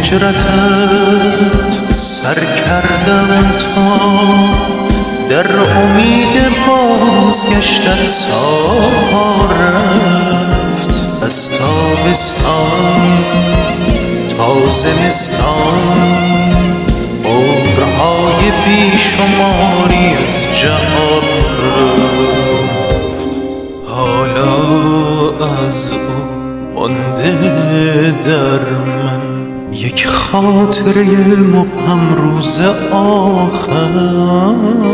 هجرتت سر کردم تا در امید بازگشتت سالها رفت. از تابستان تا زمستان عمرهای بیشماری از جهان رفت. حالا از او مانده در من یک خاطره مبهم روز آخر.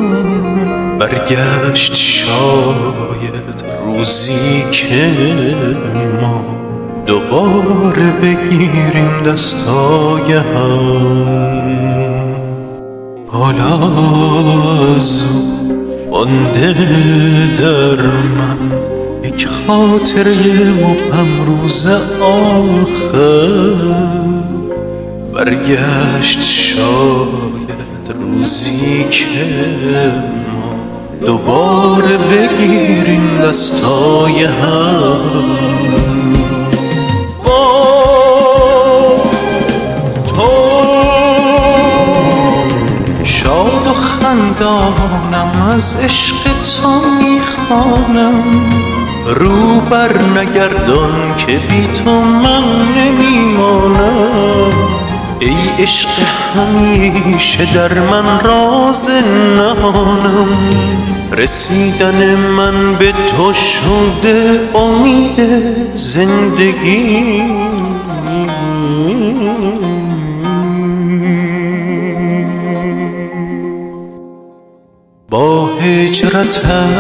برگشت شاید روزی که ما دوباره بگیریم دستای هم. حالا از او مانده در من یک خاطره مبهم روز آخر. برگشت شاید روزی که ما دوباره بگیریم دستای هم. شاد و خندانم از عشق تو میخوانم. رو بر نگردان که بی تو من نمیمانم. ای عشق همیشه در من راز نهانم. رسیدن من به تو شده امید زندگی. با هجرتت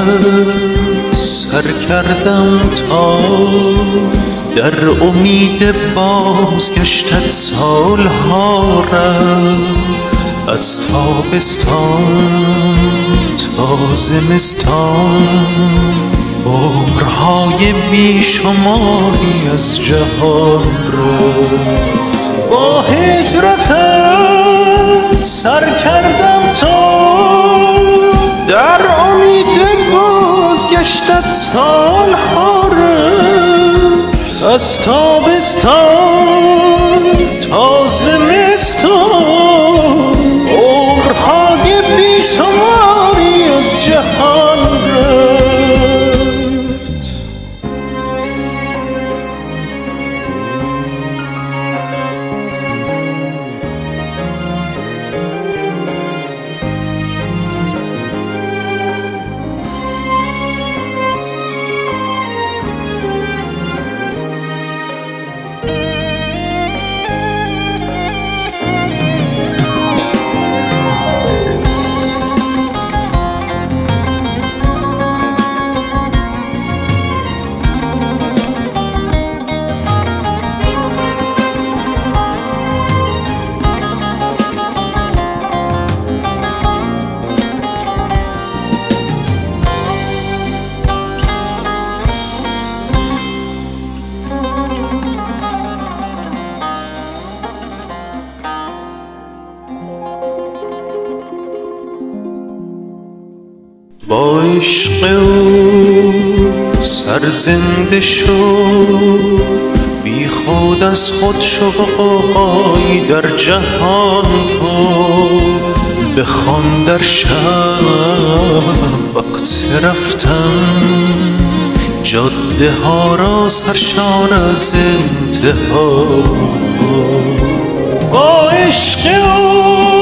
سر کردم تا در امید بازگشتت سالها رفت. از تابستان تا زمستان عمرهای بیشماری از جهان رفت. با هجرتت سر کردم تا در امید بازگشتت سالها رفت. از تابستان تا زمستان عمرهای بیشماری از جهان رفت. با عشق او سرزنده شد. بی خود از خود شو غوغایی در جهان کن. بخوان در شب وقت رفتن جاده ها را سرشار از انتها. با عشق او